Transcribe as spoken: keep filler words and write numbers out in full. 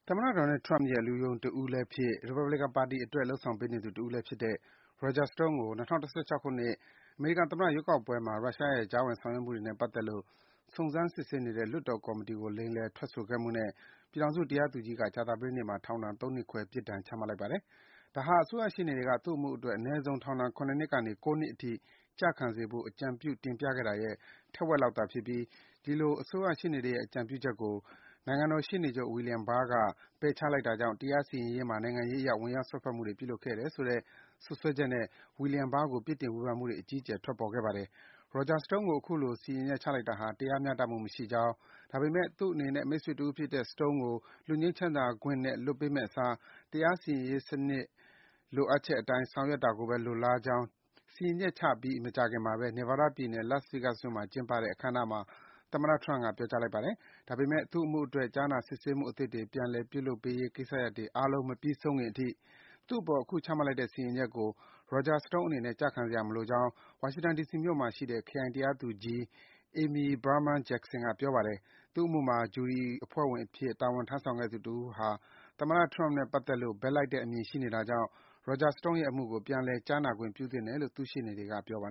သမ္မတ Donald Trump ရဲ့ လူယုံတဦးလည်းဖြစ်၊ ရီပတ်ဘလီကန်ပါတီအတွက် လုပ်ဆောင်ပေးနေသူတဦးလည်းဖြစ်တဲ့ Roger Stone ကို ၂၀၁၆ ခုနှစ် အမေရိကန်သမ္မတ ရွေးကောက်ပွဲမှာ ရုရှားရဲ့ ကြားဝင်ဆောင်ရွက်မှုတွေနဲ့ ပတ်သက်လို့ စုံစမ်းစစ်ဆေးနေတဲ့ လွှတ်တော်ကော်မီတီကို လိမ်လည် ထွက်ဆိုခဲ့မှုနဲ့ ပြည်ထောင်စု တရားသူကြီးက ကြာသပတေးနေ့မှာ ထောင်ဒဏ် ၃ နှစ်ခွဲ ပြစ်ဒဏ် ချမှတ်လိုက်ပါတယ်။ ဒါဟာ အစိုးရရှေ့နေတွေက သူ့အမှုအတွက် အနည်းဆုံး ထောင်ဒဏ် ၇ နှစ်ကနေ ၉ နှစ်အထိ ကျခံစေဖို့ အကြံပြု တင်ပြခဲ့တာရဲ့ ထက်ဝက်လောက်သာဖြစ်ပြီး ဒီလို အစိုးရရှေ့နေတွေရဲ့ အကြံပြုချက်ကို နိုင်ငံတော်ရှေ့နေချုပ် William Barr က ပယ်ချလိုက်တာကြောင့် တရားစီရင်ရေးမှာ နိုင်ငံရေးအရ ဝင်ရောက်စွက်ဖက်မှုတွေ ပြုလုပ်ခဲ့တယ်ဆိုတဲ့ စွပ်စွဲချက်နဲ့ William Barr ကို ပြစ်တင် ဝေဖန်မှုတွေ အကြီးအကျယ် ထွက်ပေါ်ခဲ့ပါတယ်။ Roger Stone ကို အခုလို စီရင်ချက်ချလိုက်တာဟာ တရားမျှတမှုမရှိကြောင်း၊ ဒါပေမယ့် သူ့အနေနဲ့ မိတ်ဆွေတဦးဖြစ်တဲ့ Stone ကို လွတ်ငြိမ်းချမ်းသာခွင့်နဲ့ လွှတ်ပေးမယ့်အစား တရားစီရင်ရေးစနစ် လိုအပ်ချက်အတိုင်း ဆောင်ရွက်တာကိုဘဲ လိုလားကြောင်း စီရင်ချက်ချပြီး မကြာခင်မှာဘဲ Nevada ပြည်နယ်၊ Las Vegas မြို့မှာ ကျင်းပတဲ့ အခမ်းအနားမှာ သမ္မတ Trump က ပြောကြားလိုက်ပါတယ်။ ဒါပေမယ့် သူ့အမှုအတွက် ကြားနာစစ်ဆေးမှုအသစ်တွေ ပြန်လည် ပြုလုပ်ပေးရေး ကိစ္စရပ်တွေ အားလုံး မပြီးဆုံးခင်အထိ သူ့အပေါ် အခုချမှတ်လိုက်တဲ့ စီရင်ချက်ကို Roger Stone အနေနဲ့ ကျခံစရာမလိုကြောင်း ဝါရှင်တန် ဒီစီမြို့မှာရှိတဲ့ ခရိုင်တရားသူကြီး Amy Berman Jackson က ပြောပါတယ်။ သူ့အမှုမှာ ဂျူရီအဖွဲ့ဝင်အဖြစ် တာဝန်ထမ်းဆောင်ခဲ့သူတဦးဟာ သမ္မတ Trump နဲ့ ပတ်သက်လို့ ဘက်လိုက်တဲ့အမြင် ရှိနေတာကြောင့် Roger Stone ရဲ့ အမှုကို ပြန်လည် ကြားနာခွင့် ပြုသင့်တယ်လို့ သူ့ရှေ့နေတွေက ပြောပါ